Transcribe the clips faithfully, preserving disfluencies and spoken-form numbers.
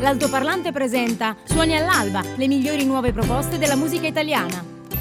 l'Altoparlante presenta Suoni all'alba, le migliori nuove proposte della musica italiana.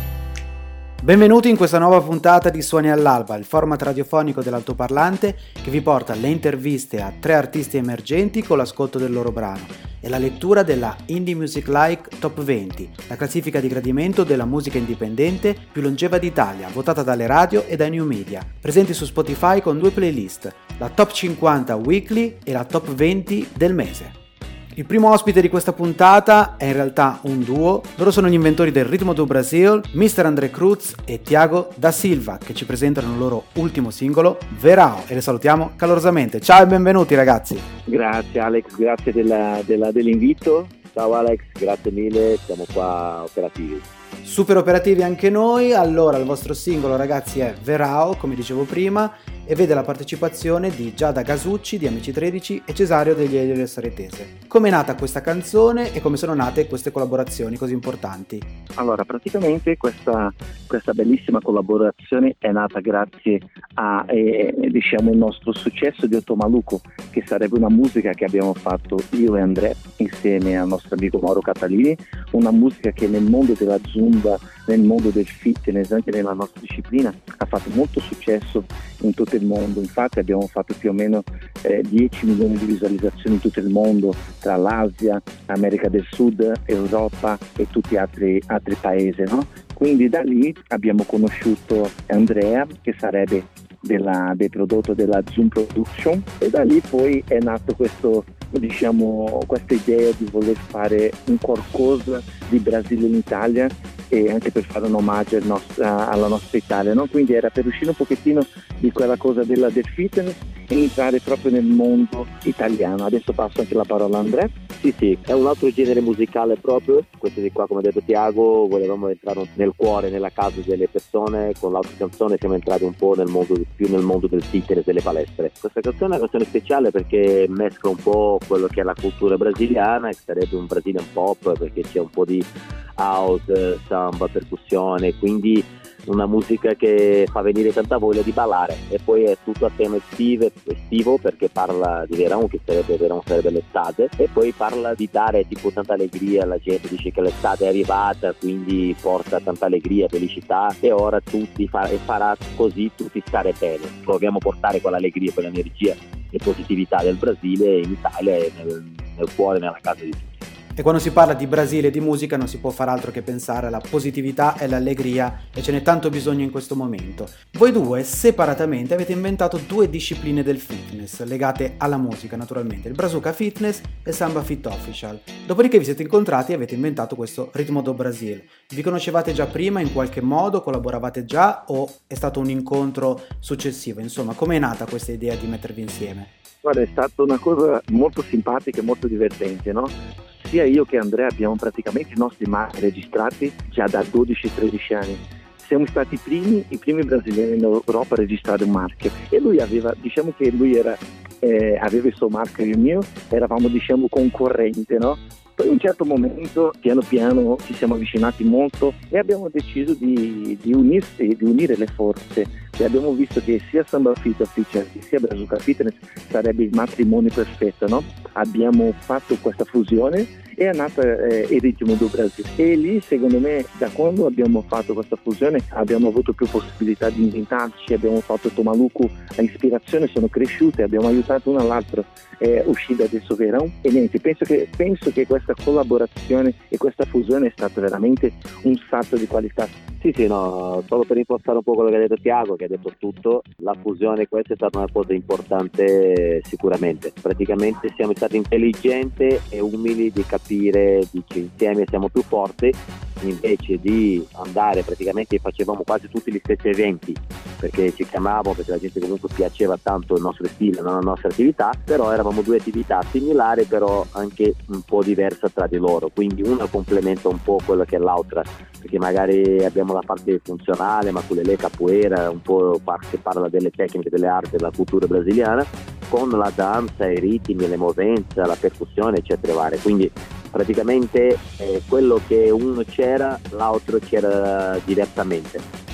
Benvenuti in questa nuova puntata di Suoni all'alba, il format radiofonico dell'Altoparlante che vi porta le interviste a tre artisti emergenti con l'ascolto del loro brano e la lettura della Indie Music Like Top venti, la classifica di gradimento della musica indipendente più longeva d'Italia, votata dalle radio e dai new media, presenti su Spotify con due playlist, la Top cinquanta Weekly e la Top venti del mese. Il primo ospite di questa puntata è in realtà un duo, loro sono gli inventori del ritmo do Brasil, mister André Cruz e Thiago da Silva, che ci presentano il loro ultimo singolo, Verão, e le salutiamo calorosamente. Ciao e benvenuti ragazzi! Grazie Alex, grazie della, della, dell'invito. Ciao Alex, grazie mille, siamo qua operativi. Super operativi anche noi. Allora, il vostro singolo ragazzi è Verão, come dicevo prima, e vede la partecipazione di Giada Gasucci di Amici tredici e Cesario degli Elio Saretese. Come è nata questa canzone e come sono nate queste collaborazioni così importanti? Allora, praticamente questa, questa bellissima collaborazione è nata grazie a eh, diciamo il nostro successo di Otto Maluco, che sarebbe una musica che abbiamo fatto io e André insieme al nostro amico Mauro Catalini, una musica che nel mondo della zumba, nel mondo del fitness, anche nella nostra disciplina ha fatto molto successo in tutto il mondo. Infatti abbiamo fatto più o meno eh, dieci milioni di visualizzazioni in tutto il mondo, tra l'Asia, America del Sud, Europa e tutti gli altri, altri paesi, no? Quindi da lì abbiamo conosciuto Andrea, che sarebbe della, del prodotto della Zoom Production, e da lì poi è nato questo, diciamo, questa idea di voler fare un qualcosa di Brasile in Italia e anche per fare un omaggio al nostro, alla nostra Italia, no? Quindi era per uscire un pochettino di quella cosa della, del fitness e entrare proprio nel mondo italiano. Adesso passo anche la parola a Andrea. Sì, sì, è un altro genere musicale proprio, questo di qua, come ha detto Thiago, volevamo entrare nel cuore, nella casa delle persone. Con l'altra canzone siamo entrati un po' nel mondo, più nel mondo del fitness, delle palestre. Questa canzone è una canzone speciale perché mescola un po' quello che è la cultura brasiliana, che sarebbe un Brazilian pop, perché c'è un po' di house, samba, percussione, quindi una musica che fa venire tanta voglia di ballare. E poi è tutto a tema estivo, estivo perché parla di Verão, che sarebbe Verão sarebbe l'estate, e poi parla di dare tipo tanta allegria. La gente dice che l'estate è arrivata, quindi porta tanta allegria, felicità, e ora tutti fa- e farà così tutti stare bene. Proviamo a portare quell'allegria, quell'energia e positività del Brasile in Italia e nel, nel cuore, nella casa di tutti. E quando si parla di Brasile e di musica non si può fare altro che pensare alla positività e all'allegria, e ce n'è tanto bisogno in questo momento. Voi due separatamente avete inventato due discipline del fitness legate alla musica, naturalmente, il Brazuca Fitness e il Samba Fit Official. Dopodiché vi siete incontrati e avete inventato questo ritmo do Brasil. Vi conoscevate già prima in qualche modo, collaboravate già, o è stato un incontro successivo? Insomma, com'è nata questa idea di mettervi insieme? Guarda, è stata una cosa molto simpatica e molto divertente, no? Sia io che Andrea abbiamo praticamente i nostri marchi registrati già da dodici tredici anni. Siamo stati i primi, i primi brasiliani in Europa a registrare un marchio, e lui aveva, diciamo che lui era, eh, aveva il suo marchio e il mio, eravamo diciamo concorrenti, no? Poi in un certo momento, piano piano, ci siamo avvicinati molto e abbiamo deciso di, di unirsi, di unire le forze. E abbiamo visto che sia Samba Fit Official sia Brazuca Fitness sarebbe il matrimonio perfetto, no? Abbiamo fatto questa fusione e è nata eh, il ritmo do Brasil. E lì, secondo me, da quando abbiamo fatto questa fusione abbiamo avuto più possibilità di inventarci, abbiamo fatto Otto Maluco, la ispirazione sono cresciute, abbiamo aiutato uno all'altro, è uscita adesso Verão, e niente, penso che, penso che questa collaborazione e questa fusione è stata veramente un salto di qualità. Sì, sì, no, solo per impostare un po' quello che ha detto Thiago, che ha detto tutto, la fusione questa è stata una cosa importante sicuramente. Praticamente siamo stati intelligenti e umili di capire che insieme siamo più forti, invece di andare, praticamente facevamo quasi tutti gli stessi eventi, perché ci chiamavamo, perché la gente comunque piaceva tanto il nostro stile, la nostra attività, però eravamo due attività similari, però anche un po' diverse tra di loro, quindi una complementa un po' quello che è l'altra, perché magari abbiamo la parte funzionale, ma con le capoeira, un po' che parla delle tecniche, delle arti, della cultura brasiliana, con la danza, i ritmi, le movenze, la percussione, eccetera varie. Quindi praticamente eh, quello che uno c'era, l'altro c'era diversamente.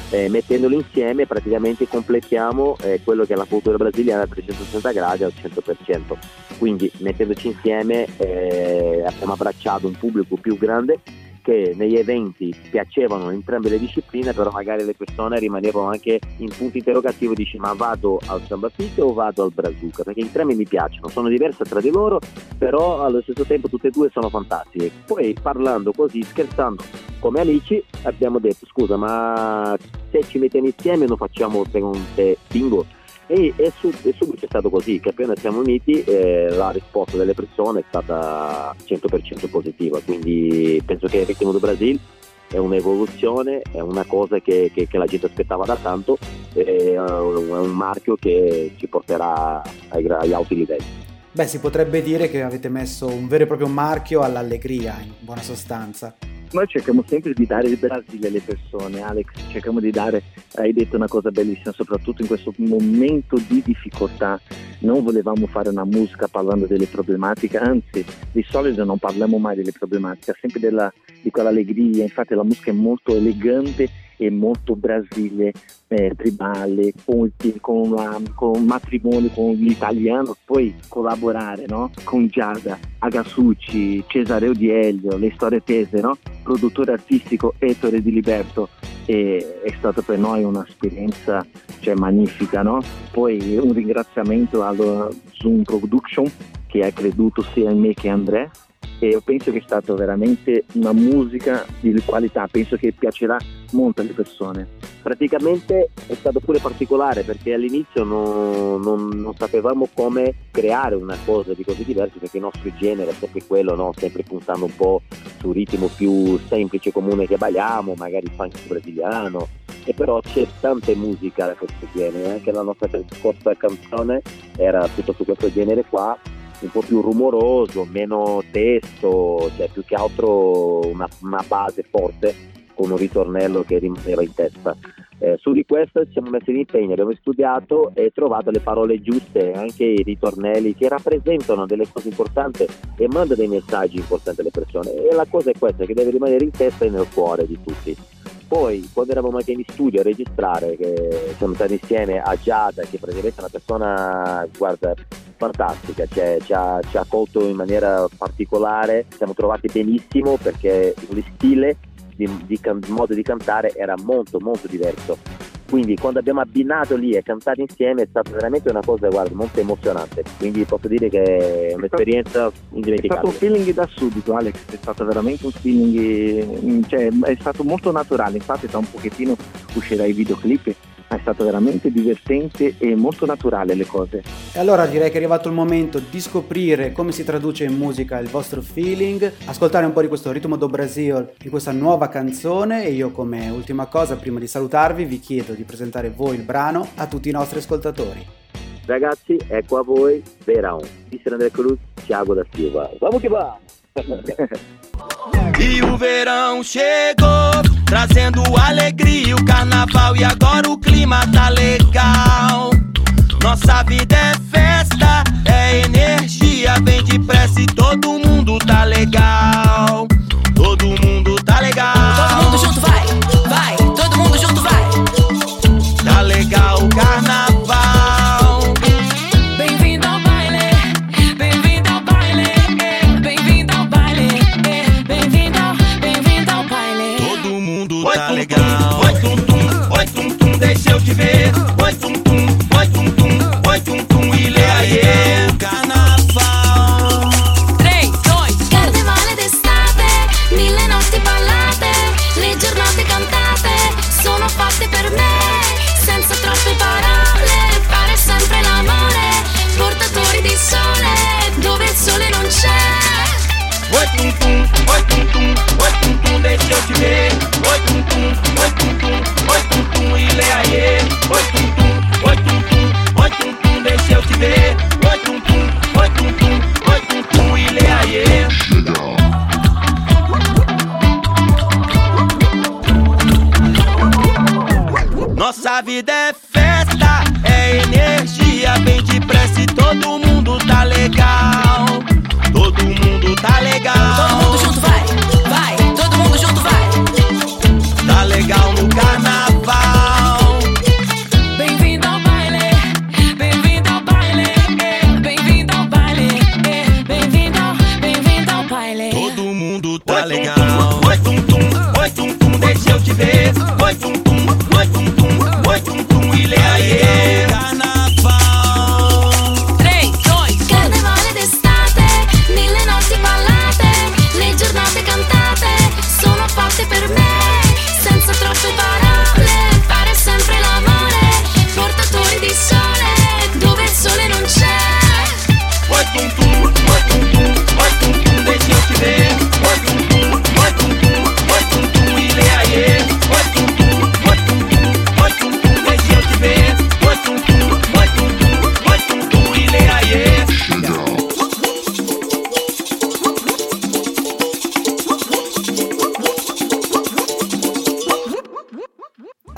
Eh, mettendolo insieme praticamente completiamo eh, quello che è la cultura brasiliana a trecentosessanta gradi al cento per cento. Quindi mettendoci insieme eh, abbiamo abbracciato un pubblico più grande, che negli eventi piacevano entrambe le discipline, però magari le persone rimanevano anche in punto interrogativo, dici ma vado al samba fit o vado al brazuca, perché entrambi mi piacciono, sono diverse tra di loro, però allo stesso tempo tutte e due sono fantastiche. Poi parlando così, scherzando come amici, abbiamo detto scusa, ma se ci mettiamo insieme non facciamo secondo te bingo? E, e, su, e subito è stato così, che appena siamo uniti eh, la risposta delle persone è stata cento per cento positiva, quindi penso che il Ritmo do Brasil è un'evoluzione, è una cosa che, che, che la gente aspettava da tanto, è un marchio che ci porterà ai, agli alti livelli. Beh, si potrebbe dire che avete messo un vero e proprio marchio all'allegria, in buona sostanza. Noi cerchiamo sempre di dare il Brasile alle persone, Alex, cerchiamo di dare, hai detto una cosa bellissima, soprattutto in questo momento di difficoltà. Non volevamo fare una musica parlando delle problematiche, anzi di solito non parliamo mai delle problematiche, sempre della, di quell'allegria. Infatti la musica è molto elegante e molto Brasile, eh, tribale, con, con, la, con un matrimonio con l'italiano, poi collaborare, no? Con Giada, Agasucci, Cesare Odiello, le storie tese, no? Produttore artistico Ettore Di Liberto, e è stata per noi un'esperienza, cioè, magnifica, no? Poi un ringraziamento allo Zoom Production che ha creduto sia in me che in André, e io penso che è stata veramente una musica di qualità, penso che piacerà molto alle persone. Praticamente è stato pure particolare perché all'inizio non, non, non sapevamo come creare una cosa di così diversa, perché il nostro genere è sempre quello, no? Sempre puntando un po' sul ritmo più semplice, comune che balliamo, magari il funk brasiliano, e però c'è tanta musica da questo genere, anche la nostra scorsa canzone era tutta su questo genere qua, un po' più rumoroso, meno testo, cioè più che altro una, una base forte con un ritornello che rimaneva in testa. Eh, su di questo ci siamo messi in impegno, abbiamo studiato e trovato le parole giuste, anche i ritornelli che rappresentano delle cose importanti e mandano dei messaggi importanti alle persone, e la cosa è questa, che deve rimanere in testa e nel cuore di tutti. Poi quando eravamo anche in studio a registrare, che siamo stati insieme a Giada, che praticamente è una persona, guarda, fantastica, cioè, ci, ha, ci ha accolto in maniera particolare, siamo trovati benissimo perché lo stile di, di can- modo di cantare era molto molto diverso, quindi quando abbiamo abbinato lì e cantato insieme è stata veramente una cosa, guarda, molto emozionante, quindi posso dire che è un'esperienza indimenticabile. È stato un feeling da subito, Alex, è stato veramente un feeling, cioè è stato molto naturale, infatti tra un pochettino uscirà i videoclip, ma è stato veramente divertente e molto naturale le cose. E allora direi che è arrivato il momento di scoprire come si traduce in musica il vostro feeling, ascoltare un po' di questo Ritmo do Brasil in questa nuova canzone, e io come ultima cosa, prima di salutarvi, vi chiedo di presentare voi il brano a tutti i nostri ascoltatori. Ragazzi, ecco a voi Verão, di André Cruz, Thiago da Silva. Vamos que vamos! E o verão chegou, trazendo alegria, o carnaval, e agora o clima tá legal. Nossa vida é festa, é energia, vem depressa e todo mundo tá legal. Todo mundo tá legal. Todo mundo junto vai, vai, todo mundo junto vai. Tá legal o carnaval. Bem-vindo ao baile, bem-vindo ao baile, bem-vindo ao baile, bem-vindo, bem-vindo ao baile. Todo mundo tá legal. Oi tum tum, oi tum tum, deixa eu te ver. Oi tum tum, oi tum tum, oi tum tum, e lê aí. Carnaval. três, dois, um. Carnevale d'estate, mille notti ballate, le giornate cantate, sono fatte per me, senza troppe parole, fare sempre l'amore, portatori di sole, dove il sole non c'è. Oi tum tum, oi tum tum, oi tum tum, deixa eu te ver. Oi tum tum, oi tum tum, oi tum tum, e lê aí. Oi tum tum, oi tum tum, oi tum tum, deixa eu te ver. Oi tum tum, oi tum tum, oi tum tum, e lê aí. Nossa vida é festa, é energia, vem depressa e todo mundo tá legal. Todo mundo tá legal. Todo mundo junto vai, vai, todo mundo junto vai. Tá legal no carnaval.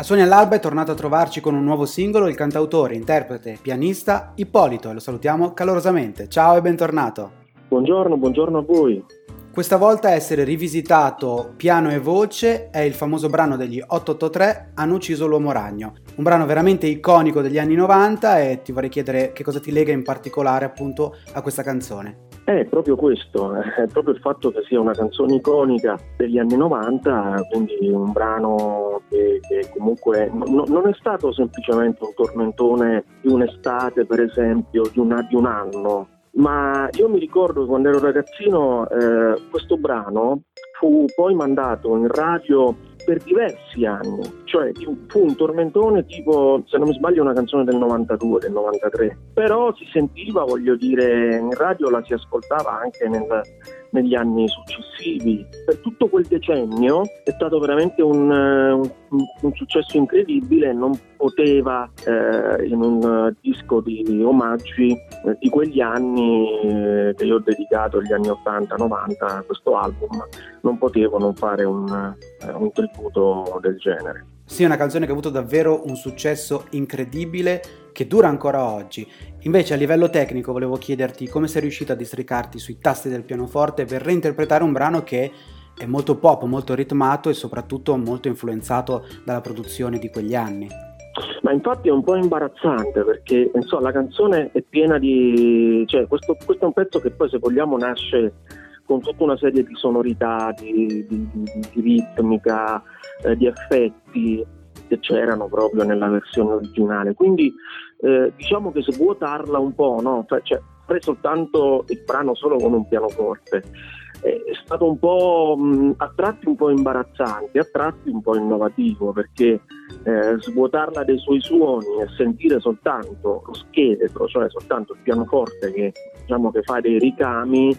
A Suoni all'Alba è tornato a trovarci con un nuovo singolo il cantautore, interprete, pianista Ippolito e lo salutiamo calorosamente. Ciao e bentornato. Buongiorno, buongiorno a voi. Questa volta a essere rivisitato piano e voce è il famoso brano degli otto otto tre Hanno ucciso l'uomo ragno, un brano veramente iconico degli anni novanta e ti vorrei chiedere che cosa ti lega in particolare appunto a questa canzone. È proprio questo, è proprio il fatto che sia una canzone iconica degli anni novanta, quindi un brano che, che comunque no, non è stato semplicemente un tormentone di un'estate, per esempio, di un, di un anno, ma io mi ricordo quando ero ragazzino eh, questo brano fu poi mandato in radio per diversi anni, cioè fu un tormentone tipo, se non mi sbaglio, una canzone del novantadue, del novantatré, però si sentiva, voglio dire, in radio la si ascoltava anche nel, negli anni successivi. Per tutto quel decennio è stato veramente un, un, un successo incredibile e non poteva eh, in un disco di omaggi eh, di quegli anni eh, che io ho dedicato agli anni ottanta novanta a questo album, non potevo non fare un, eh, un tributo del genere. Sì, è una canzone che ha avuto davvero un successo incredibile che dura ancora oggi. Invece a livello tecnico volevo chiederti come sei riuscito a districarti sui tasti del pianoforte per reinterpretare un brano che è molto pop, molto ritmato e soprattutto molto influenzato dalla produzione di quegli anni. Ma infatti è un po' imbarazzante perché insomma, la canzone è piena di... cioè questo, questo è un pezzo che poi, se vogliamo, nasce con tutta una serie di sonorità, di, di, di, di ritmica, eh, di effetti che c'erano proprio nella versione originale. Quindi eh, diciamo che se vuotarla un po', no? Cioè, fare soltanto il brano solo con un pianoforte è stato un po' mh, a tratti un po' imbarazzante, a tratti un po' innovativo, perché eh, svuotarla dei suoi suoni e sentire soltanto lo scheletro, cioè soltanto il pianoforte che, diciamo, che fa dei ricami,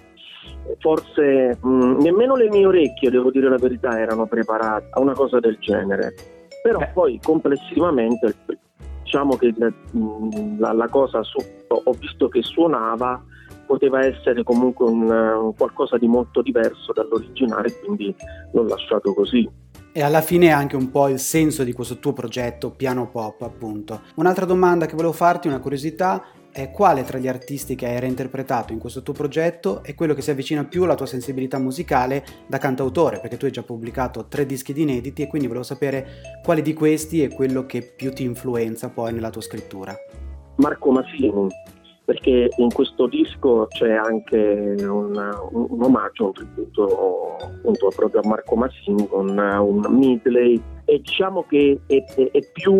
forse mh, nemmeno le mie orecchie, devo dire la verità, erano preparate a una cosa del genere. Però Beh. poi complessivamente, diciamo che mh, la, la cosa su, ho visto che suonava, poteva essere comunque un, un qualcosa di molto diverso dall'originale, quindi l'ho lasciato così. E alla fine è anche un po' il senso di questo tuo progetto Piano Pop, appunto. Un'altra domanda che volevo farti, una curiosità, è quale tra gli artisti che hai reinterpretato in questo tuo progetto è quello che si avvicina più alla tua sensibilità musicale da cantautore, perché tu hai già pubblicato tre dischi di inediti e quindi volevo sapere quale di questi è quello che più ti influenza poi nella tua scrittura. Marco Masini, perché in questo disco c'è anche un, un, un omaggio, un tributo appunto proprio a Marco Masini con un medley, e diciamo che è, è, è più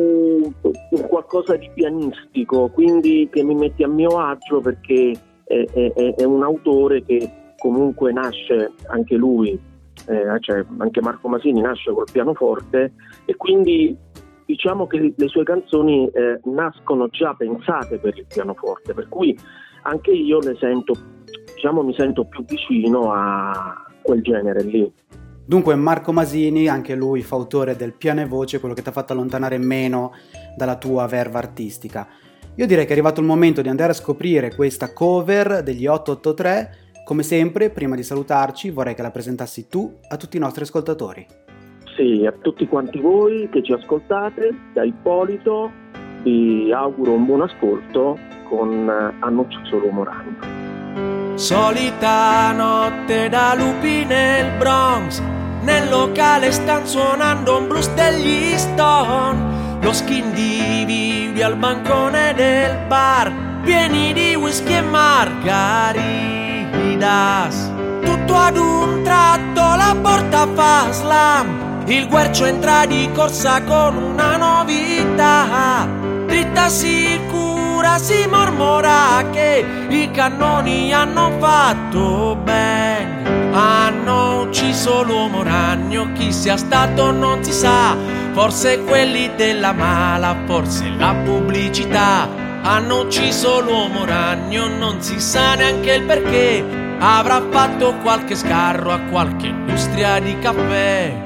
un qualcosa di pianistico, quindi che mi mette a mio agio, perché è, è, è un autore che comunque nasce anche lui, eh, cioè anche Marco Masini nasce col pianoforte, e quindi diciamo che le sue canzoni eh, nascono già pensate per il pianoforte, per cui anche io le sento, diciamo, mi sento più vicino a quel genere lì. Dunque Marco Masini, anche lui fautore del piano e voce, quello che ti ha fatto allontanare meno dalla tua verve artistica. Io direi che è arrivato il momento di andare a scoprire questa cover degli otto otto tre. Come sempre, prima di salutarci, vorrei che la presentassi tu a tutti i nostri ascoltatori. Sì, a tutti quanti voi che ci ascoltate, da Ippolito vi auguro un buon ascolto con Hanno ucciso l'uomo ragno. Solita notte da lupi nel Bronx, nel locale stan suonando un blues degli Stone, lo skin di vivi al bancone del bar, pieni di whisky e margaritas. Tutto ad un tratto la porta fa slam, il guercio entra di corsa con una novità, dritta sicura si mormora che i cannoni hanno fatto bang. Hanno ucciso l'uomo ragno, chi sia stato non si sa, forse quelli della mala, forse la pubblicità. Hanno ucciso l'uomo ragno, non si sa neanche il perché, avrà fatto qualche scarro a qualche industria di caffè.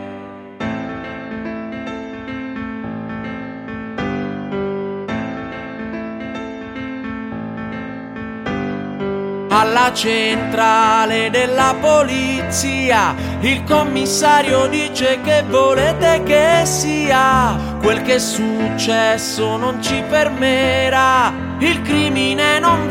alla centrale della polizia. Il commissario dice che volete che sia. Quel che è successo non ci fermerà, il crimine non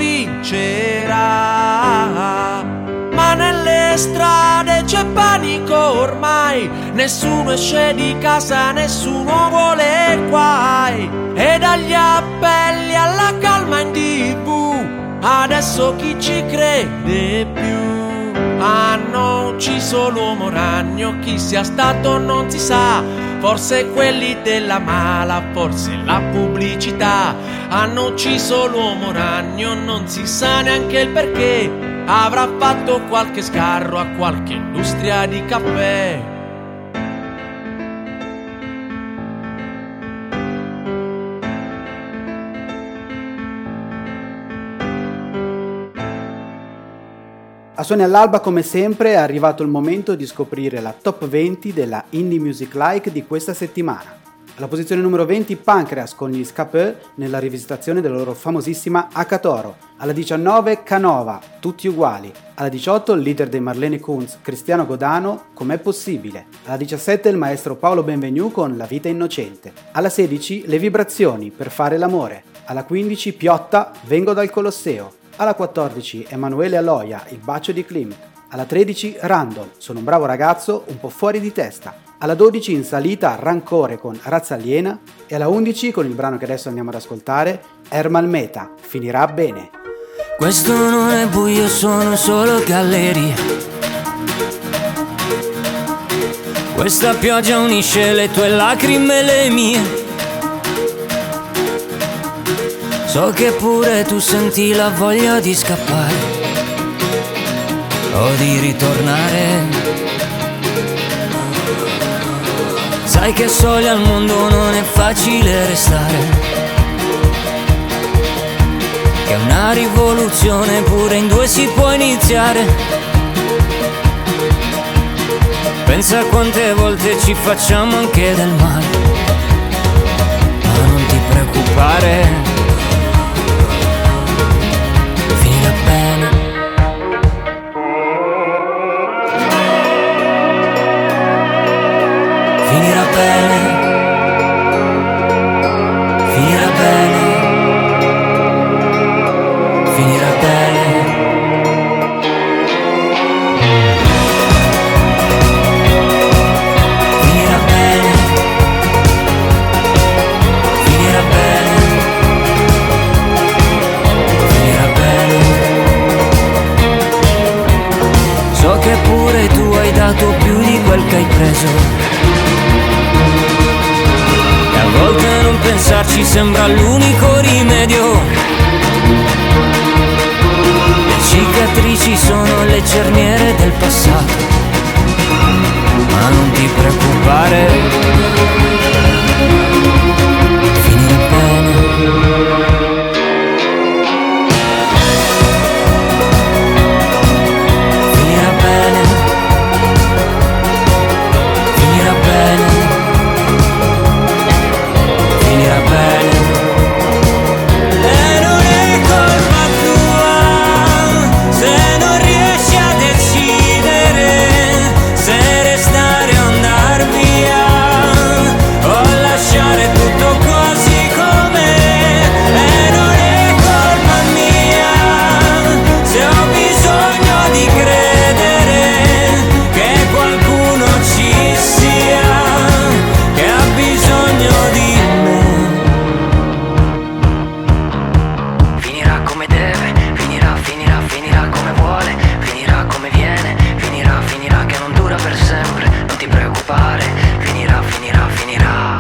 vincerà. Ma nelle strade c'è panico ormai, nessuno esce di casa, nessuno vuole guai. E dagli appelli alla calma in tivù, adesso chi ci crede più? Hanno ucciso l'uomo ragno, chi sia stato non si sa, forse quelli della mala, forse la pubblicità. Hanno ucciso l'uomo ragno, non si sa neanche il perché, avrà fatto qualche sgarro a qualche industria di caffè. A Suoni all'Alba, come sempre, è arrivato il momento di scoprire la top venti della Indie Music Like di questa settimana. Alla posizione numero venti Pancreas con gli Scapeux nella rivisitazione della loro famosissima Akatoro. Alla diciannove Canova, Tutti uguali. Alla diciotto il leader dei Marlene Kunz, Cristiano Godano, Com'è possibile. Alla diciassette il maestro Paolo Benvenu con La vita innocente. Alla sedici Le vibrazioni, Per fare l'amore. Alla quindici Piotta, Vengo dal Colosseo. Alla quattordici Emanuele Aloia, Il bacio di Klimt. Alla tredici Random, Sono un bravo ragazzo, un po' fuori di testa. Alla dodici in salita Rancore con Razza aliena. E alla undici, con il brano che adesso andiamo ad ascoltare, Ermal Meta, Finirà bene. Questo non è buio, sono solo gallerie. Questa pioggia unisce le tue lacrime e le mie. So che pure tu senti la voglia di scappare o di ritornare. Sai che soli al mondo non è facile restare, che una rivoluzione pure in due si può iniziare. Pensa a quante volte ci facciamo anche del male, ma non ti preoccupare. Finirà bene, finirà bene, finirà bene. Finirà bene, finirà bene, finirà bene. So che pure tu hai dato più di quel che hai preso. A volte non pensarci sembra l'unico rimedio. Le cicatrici sono le cerniere del passato, ma non ti preoccupare, finirà bene. Finirà bene, finirà bene. Finirà bene. E non è colpa tua se non riesci a decidere se restare o andar via o lasciare tutto così com'è. E non è colpa mia se ho bisogno di credere che qualcuno ci sia, che ha bisogno di me. Finirà come deve, finirà, finirà, finirà come vuole, finirà come viene, finirà, finirà che non dura per sempre, non ti preoccupare, finirà, finirà, finirà.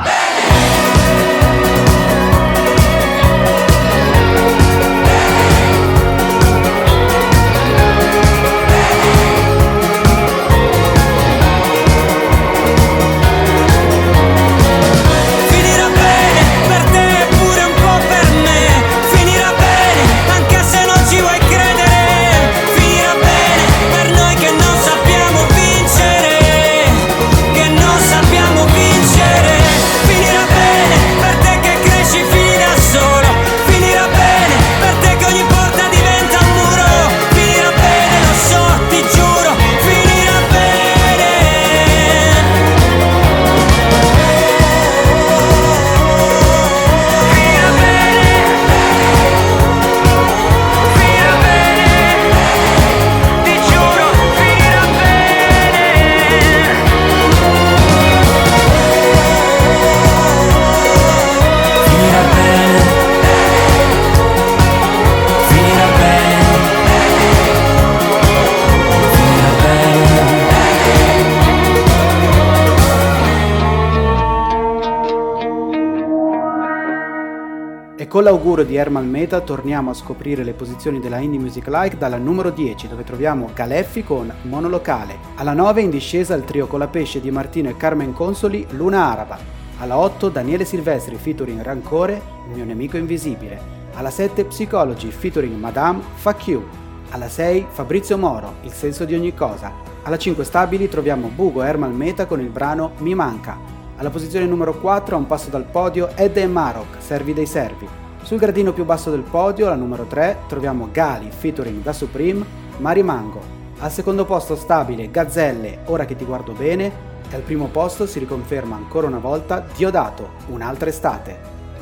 con l'augurio di Ermal Meta torniamo a scoprire le posizioni della Indie Music Like dalla numero dieci, dove troviamo Galeffi con Monolocale. Alla nove in discesa il trio Colapesce di Martino e Carmen Consoli, Luna Araba. Alla otto Daniele Silvestri featuring Rancore, Il mio nemico invisibile. Alla sette Psychology featuring Madame, Fuck You. Alla sei Fabrizio Moro, Il senso di ogni cosa. Alla cinque stabili troviamo Bugo e Ermal Meta con il brano Mi manca. Alla posizione numero quattro, a un passo dal podio, Ed e Marok, Servi dei Servi. Sul gradino più basso del podio, alla numero tre, troviamo Gali featuring Da Supreme, Ma rimango. Al secondo posto stabile Gazzelle, Ora che ti guardo bene, e al primo posto si riconferma ancora una volta Diodato, Un'altra estate.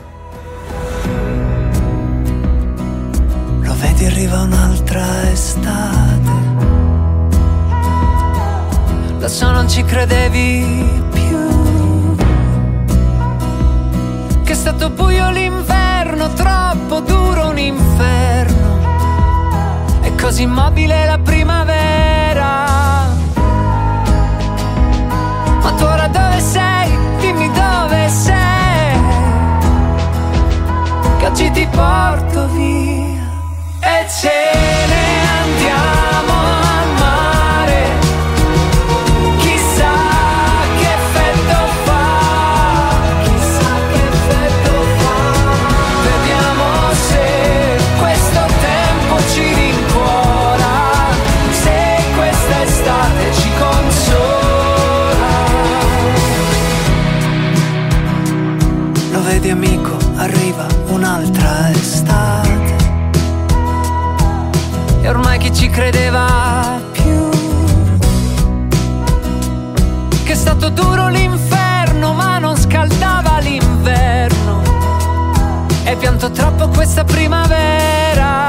Lo vedi, arriva un'altra estate, lo so non ci credevi più, che è stato buio l'inverno, troppo duro un inferno, è così immobile la primavera. Ma tu ora dove sei? Dimmi dove sei, che oggi ti porto via e ce ne andiamo al mare. Chissà che effetto fa, chissà che effetto fa. Vediamo se questo tempo ci rincuora, se questa estate ci consola. Lo vedi amico, arriva un'altra estate, e ormai chi ci credeva più, che è stato duro l'inferno ma non scaldava l'inverno, e pianto troppo questa primavera.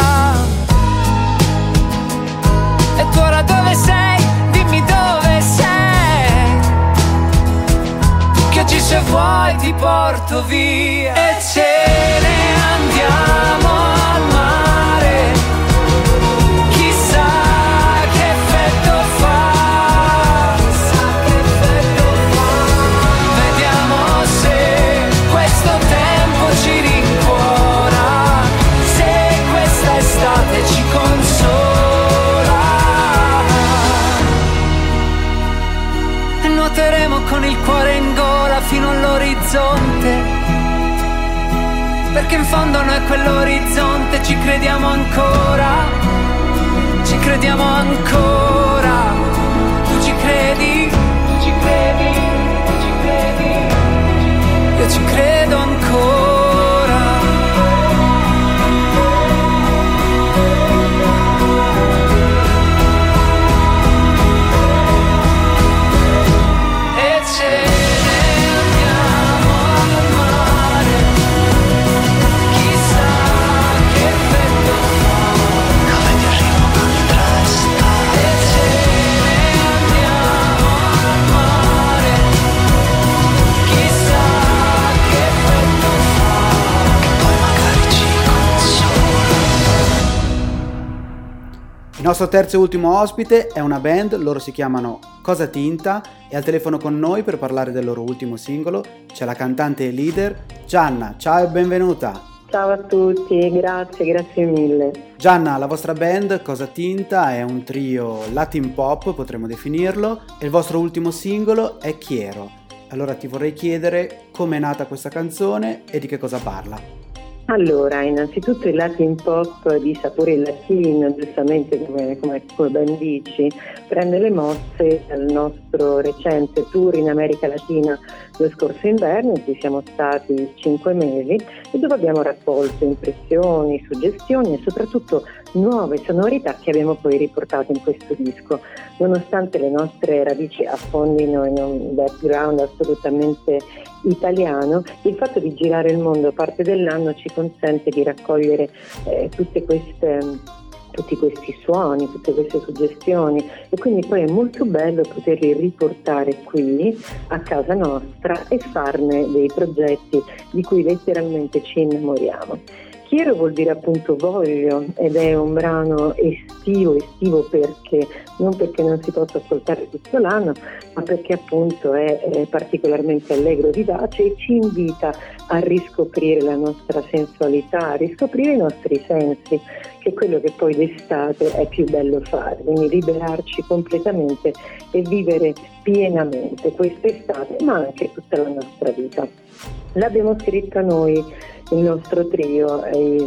E tu ora dove sei? Dimmi dove sei, che oggi se vuoi ti porto via e ce ne andiamo al mare. Chissà che effetto fa, chissà che effetto fa. Vediamo se questo tempo ci rincuora, se questa estate ci consola. E nuoteremo con il cuore in gola fino all'orizzonte, perché in fondo noi a quell'orizzonte ci crediamo ancora, ci crediamo ancora. Tu ci credi, tu ci credi, tu ci credi, io ci credo ancora. E ce ne andiamo al mare, chissà che effetto fa. Dove ti arriva un'altra estate, e ce ne andiamo al mare, chissà che effetto fa, che poi magari ci consola. Il nostro terzo e ultimo ospite è una band, loro si chiamano Cosa Tinta, e al telefono con noi per parlare del loro ultimo singolo c'è la cantante e leader Gianna. Ciao e benvenuta. Ciao a tutti, grazie, grazie mille. Gianna, la vostra band Cosa Tinta è un trio Latin pop, potremmo definirlo, e il vostro ultimo singolo è Chiero. Allora ti vorrei chiedere come è nata questa canzone e di che cosa parla. Allora, innanzitutto il Latin pop di sapore latino, giustamente come, come, come ben dici, prende le mosse dal nostro recente tour in America Latina lo scorso inverno, in cui siamo stati cinque mesi e dove abbiamo raccolto impressioni, suggestioni e soprattutto nuove sonorità che abbiamo poi riportato in questo disco. Nonostante le nostre radici affondino in un background assolutamente italiano, il fatto di girare il mondo parte dell'anno ci consente di raccogliere eh, tutte queste tutti questi suoni, tutte queste suggestioni, e quindi poi è molto bello poterli riportare qui a casa nostra e farne dei progetti di cui letteralmente ci innamoriamo. Chiero vuol dire appunto voglio, ed è un brano estivo, estivo perché non perché non si possa ascoltare tutto l'anno, ma perché appunto è, è particolarmente allegro, vivace e ci invita a riscoprire la nostra sensualità, a riscoprire i nostri sensi, che è quello che poi d'estate è più bello fare, quindi liberarci completamente e vivere pienamente quest'estate, ma anche tutta la nostra vita. L'abbiamo scritta noi, il nostro trio,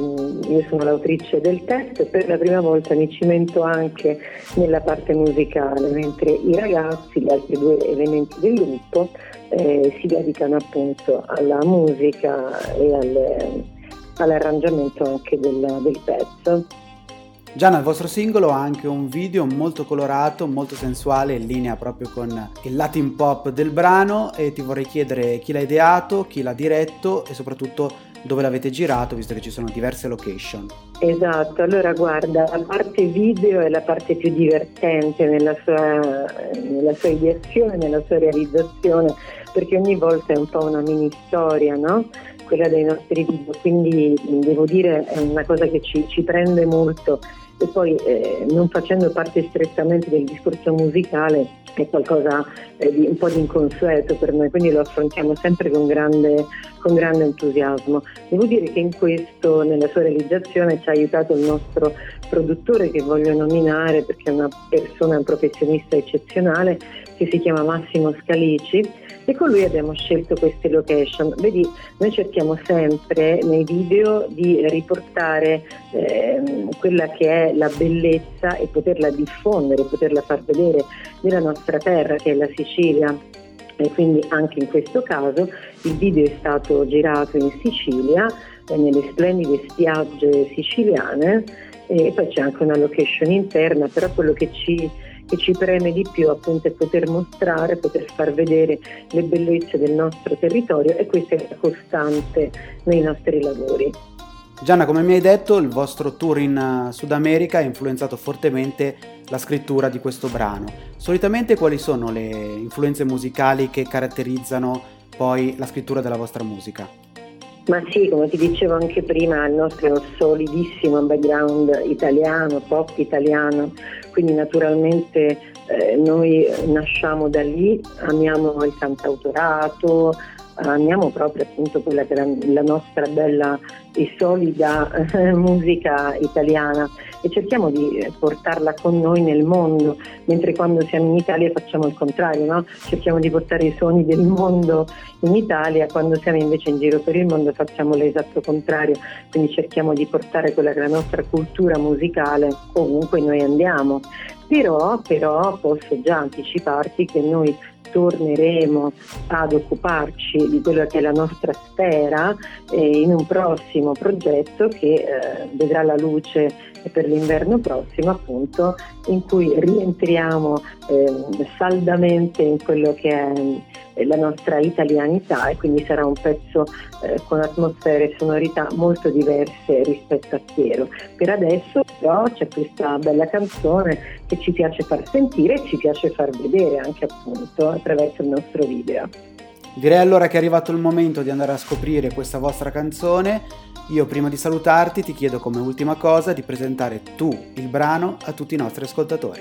io sono l'autrice del testo e per la prima volta mi cimento anche nella parte musicale, mentre i ragazzi, gli altri due elementi del gruppo, eh, si dedicano appunto alla musica e al, all'arrangiamento anche del, del pezzo. Gianna, il vostro singolo ha anche un video molto colorato, molto sensuale, in linea proprio con il Latin pop del brano, e ti vorrei chiedere chi l'ha ideato, chi l'ha diretto e soprattutto dove l'avete girato, visto che ci sono diverse location. Esatto, allora guarda, la parte video è la parte più divertente nella sua, nella sua ideazione, nella sua realizzazione, perché ogni volta è un po' una mini storia, no? Quella dei nostri video, quindi devo dire è una cosa che ci, ci prende molto, e poi eh, non facendo parte strettamente del discorso musicale è qualcosa eh, di un po' di inconsueto per noi, quindi lo affrontiamo sempre con grande, con grande entusiasmo. Devo dire che in questo, nella sua realizzazione, ci ha aiutato il nostro produttore, che voglio nominare perché è una persona, un professionista eccezionale, che si chiama Massimo Scalici, e con lui abbiamo scelto queste location. Vedi, noi cerchiamo sempre nei video di riportare eh, quella che è la bellezza e poterla diffondere, poterla far vedere della nostra terra, che è la Sicilia. E quindi anche in questo caso il video è stato girato in Sicilia, eh, nelle splendide spiagge siciliane, e poi c'è anche una location interna, però quello che ci che ci preme di più appunto è poter mostrare, poter far vedere le bellezze del nostro territorio, e questa è la costante nei nostri lavori. Gianna, come mi hai detto, il vostro tour in Sud America ha influenzato fortemente la scrittura di questo brano. Solitamente quali sono le influenze musicali che caratterizzano poi la scrittura della vostra musica? Ma sì, come ti dicevo anche prima, il nostro è un solidissimo background italiano, pop italiano, quindi naturalmente eh, noi nasciamo da lì, amiamo il cantautorato, amiamo proprio appunto quella che è la, la nostra bella e solida eh, musica italiana, e cerchiamo di portarla con noi nel mondo, mentre quando siamo in Italia facciamo il contrario, no? Cerchiamo di portare i suoni del mondo in Italia, quando siamo invece in giro per il mondo facciamo l'esatto contrario, quindi cerchiamo di portare quella che è la nostra cultura musicale ovunque noi andiamo. Però, però posso già anticiparti che noi torneremo ad occuparci di quella che è la nostra sfera eh, in un prossimo progetto che eh, vedrà la luce per l'inverno prossimo, appunto, in cui rientriamo eh, saldamente in quello che è eh, la nostra italianità, e quindi sarà un pezzo eh, con atmosfere e sonorità molto diverse rispetto a Piero. Per adesso però c'è questa bella canzone che ci piace far sentire e ci piace far vedere anche appunto attraverso il nostro video. Direi allora che è arrivato il momento di andare a scoprire questa vostra canzone. Io prima di salutarti ti chiedo come ultima cosa di presentare tu il brano a tutti i nostri ascoltatori.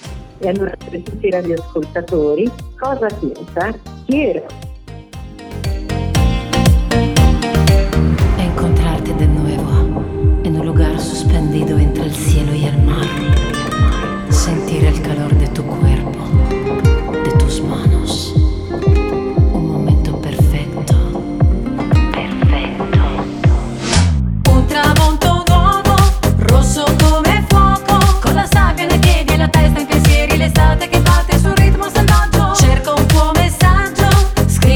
E allora per tutti i radioascoltatori, cosa piensa Piero? Encontrarte de nuevo en un lugar suspendido entre el cielo y el mar. Sentir el calor de tu cuerpo, de tus manos. Un momento perfecto. Perfetto. Un tramonto nuovo, rosso come fuoco, con la sabbia nei piedi e la testa in pensieri, l'estate che batte sul ritmo selvaggio. Cerco un tuo messaggio, scritto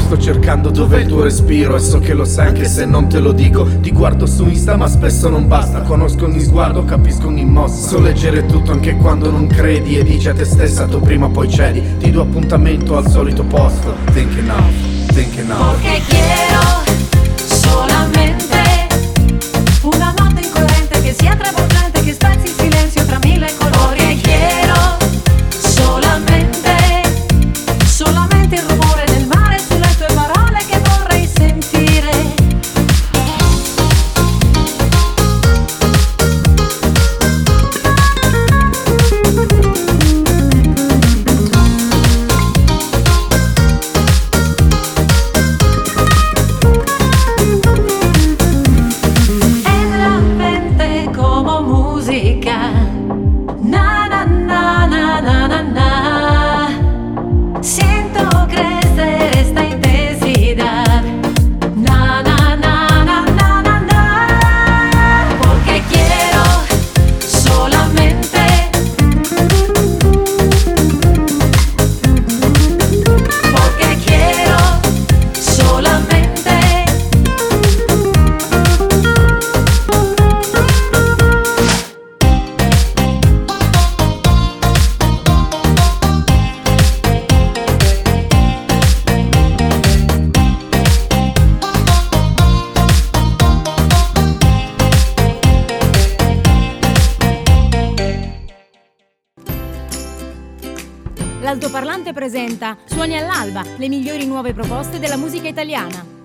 sto cercando dov'è il tuo respiro e so che lo sai anche se non te lo dico. Ti guardo su Insta ma spesso non basta, conosco ogni sguardo, capisco ogni mossa. So leggere tutto anche quando non credi e dici a te stessa tu prima o poi cedi. Ti do appuntamento al solito posto. Thinking of, thinking of. Porque quiero solamente una notte incoerente che sia travolgente, che spezzi il silenzio tra mille colori. Porque quiero solamente, solamente il rumore del mare sulle tue parole che vorrei sentire. Na na na na na na na. Siento crecer esta intensidad. Na na na na na na na. Porque quiero solamente, porque quiero solamente. L'altoparlante presenta Suoni all'alba, le migliori nuove proposte della musica italiana.